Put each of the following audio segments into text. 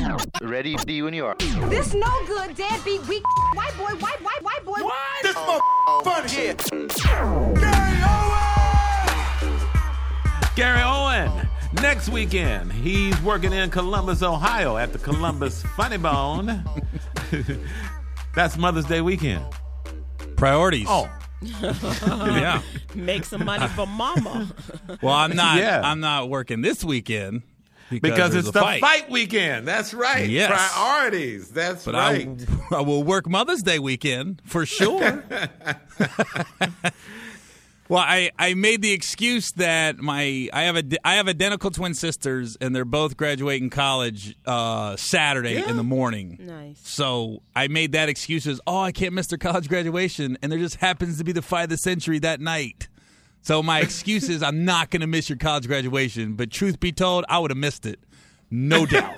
Ready when you are. This no good, deadbeat, weak white boy. What? This funny. Yeah. Gary Owen. Next weekend, he's working in Columbus, Ohio at the Columbus Funny Bone. That's Mother's Day weekend. Priorities. Oh. Yeah. Make some money for mama. Well, I'm not. Yeah. I'm not working this weekend Because there's it's a the fight weekend. That's right. Yes. Priorities. That's But right. I will work Mother's Day weekend for sure. Well, I made the excuse that I have identical twin sisters, and they're both graduating college Saturday in the morning. Nice. So I made that excuse as, I can't miss their college graduation, and there just happens to be the fight of the century that night. So my excuse is I'm not going to miss your college graduation. But truth be told, I would have missed it, no doubt.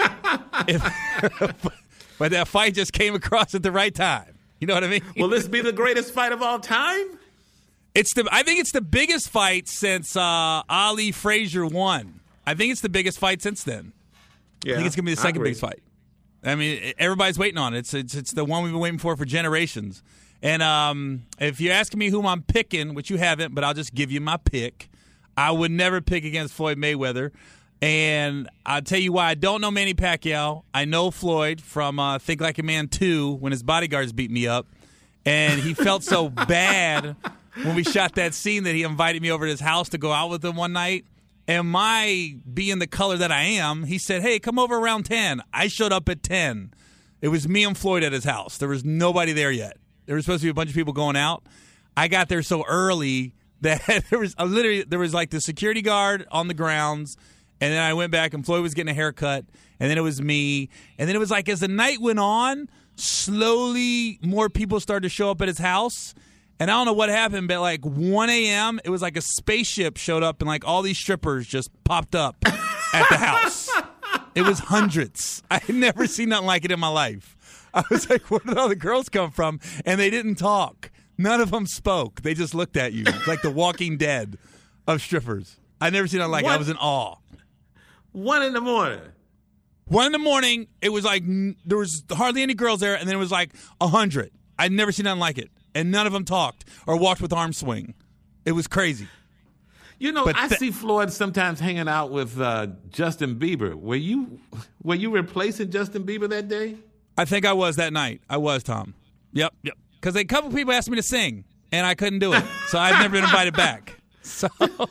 But that fight just came across at the right time. You know what I mean? Will this be the greatest fight of all time? I think it's the biggest fight since Ali Frazier won. I think it's the biggest fight since then. Yeah, I think it's going to be the second biggest fight. I mean, everybody's waiting on it. It's the one we've been waiting for generations. And if you're asking me whom I'm picking, which you haven't, but I'll just give you my pick, I would never pick against Floyd Mayweather. And I'll tell you why. I don't know Manny Pacquiao. I know Floyd from Think Like a Man 2 when his bodyguards beat me up. And he felt so bad when we shot that scene that he invited me over to his house to go out with him one night. And my being the color that I am, he said, hey, come over around 10. I showed up at 10. It was me and Floyd at his house. There was nobody there yet. There was supposed to be a bunch of people going out. I got there so early that there was like the security guard on the grounds, and then I went back and Floyd was getting a haircut, and then it was me. And then it was like as the night went on, slowly more people started to show up at his house. And I don't know what happened, but like 1 a.m., it was like a spaceship showed up and like all these strippers just popped up at the house. It was hundreds. I had never seen nothing like it in my life. I was like, where did all the girls come from? And they didn't talk. None of them spoke. They just looked at you. It's like the Walking Dead of strippers. I never seen nothing like it. I was in awe. 1 in the morning. 1 in the morning, it was like there was hardly any girls there, and then it was like 100. I'd never seen nothing like it. And none of them talked or walked with arm swing. It was crazy. You know, I see Floyd sometimes hanging out with Justin Bieber. Were you replacing Justin Bieber that day? I think I was that night. I was, Tom. Yep. Because a couple people asked me to sing, and I couldn't do it. So I've never been invited back. So,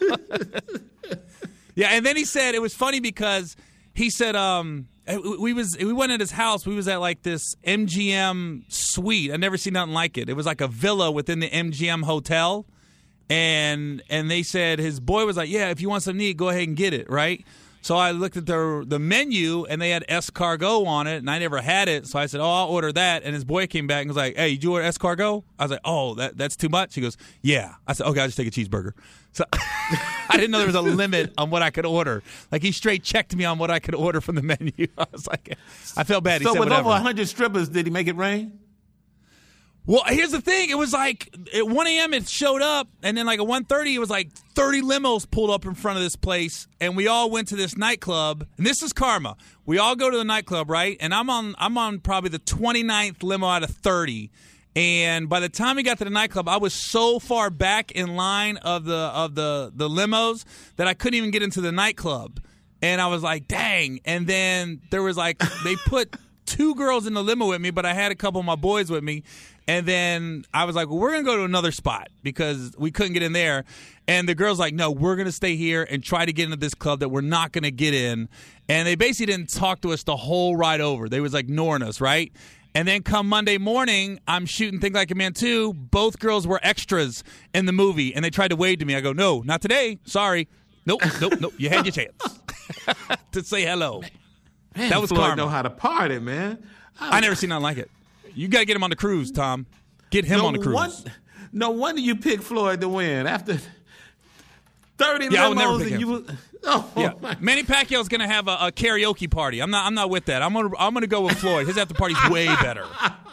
yeah, and then he said, it was funny because he said, we went at his house. We was at like this MGM suite. I never seen nothing like it. It was like a villa within the MGM hotel. And they said his boy was like, yeah, if you want something to eat, go ahead and get it, right? So I looked at the menu, and they had escargot on it, and I never had it. So I said, I'll order that. And his boy came back and was like, hey, did you order escargot? I was like, oh, that's too much? He goes, yeah. I said, okay, I'll just take a cheeseburger. So I didn't know there was a limit on what I could order. Like, he straight checked me on what I could order from the menu. I was like, I felt bad. He so said, with whatever. over 100 strippers, did he make it rain? Well, here's the thing. It was like at 1 a.m. it showed up, and then like at 1:30 it was like 30 limos pulled up in front of this place, and we all went to this nightclub. And this is karma. We all go to the nightclub, right? And I'm on probably the 29th limo out of 30. And by the time we got to the nightclub, I was so far back in line of the limos that I couldn't even get into the nightclub. And I was like, dang. And then there was like they put 2 girls in the limo with me, but I had a couple of my boys with me. And then I was like, well, we're going to go to another spot because we couldn't get in there. And the girl's like, no, we're going to stay here and try to get into this club that we're not going to get in. And they basically didn't talk to us the whole ride over. They was like ignoring us, right? And then come Monday morning, I'm shooting Think Like a Man 2. Both girls were extras in the movie, and they tried to wave to me. I go, no, not today. Sorry. Nope. You had your chance to say hello. Man, that was Floyd karma. know how to party, man. I never seen nothing like it. You got to get him on the cruise, Tom. Get him on the cruise. No wonder you picked Floyd to win. After 30 I would never limos pick and him. you Yeah. Manny Pacquiao's going to have a karaoke party. I'm not with that. I'm gonna go with Floyd. His after party's way better.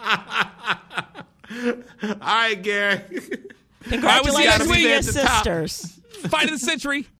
All right, Gary. Congratulations to to your at the top. sisters. Fight of the century.